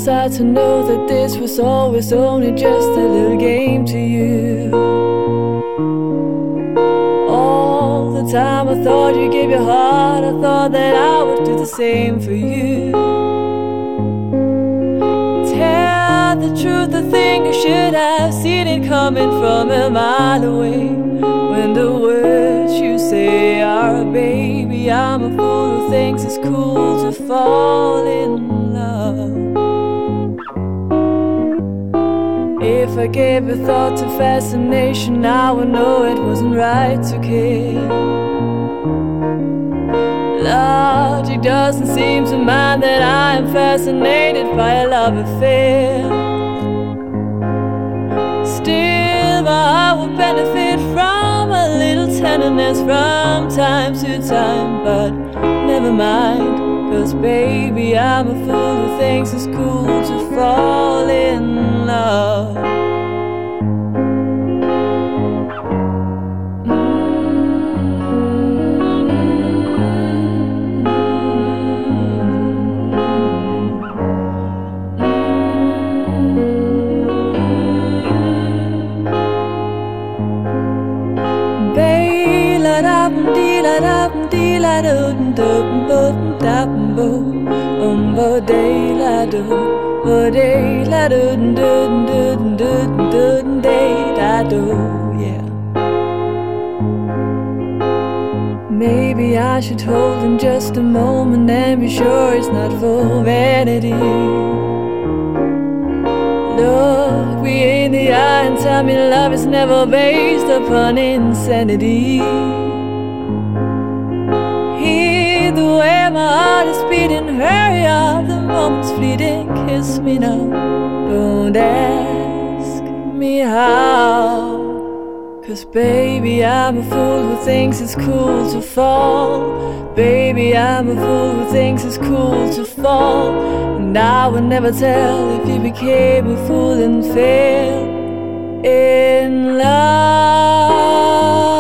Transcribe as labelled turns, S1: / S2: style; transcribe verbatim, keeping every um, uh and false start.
S1: was I to know that this was always only just a little game to you? All the time I thought you gave your heart, I thought that I would do the same for you. Tell the truth, I think I should have seen it coming from a mile away. When the words you say are, baby, I'm a fool who thinks it's cool to fall in love. If I gave a thought to fascination, I would know it wasn't right to care. Logic doesn't seem to mind that I am fascinated by a love affair. Still, my heart will benefit from a little tenderness from time to time. But never mind, 'cause baby, I'm a fool who thinks it's cool to fall in love. Maybe I should hold in just a moment and be sure it's not for vanity. Look me in the eye and tell me love is never based upon insanity. Hear the way my heart is beating, hurry up, the moment's fleeting. Kiss me now, don't ask me how. 'Cause baby, I'm a fool who thinks it's cool to fall. Baby, I'm a fool who thinks it's cool to fall. And I would never tell if you became a fool and fell in love.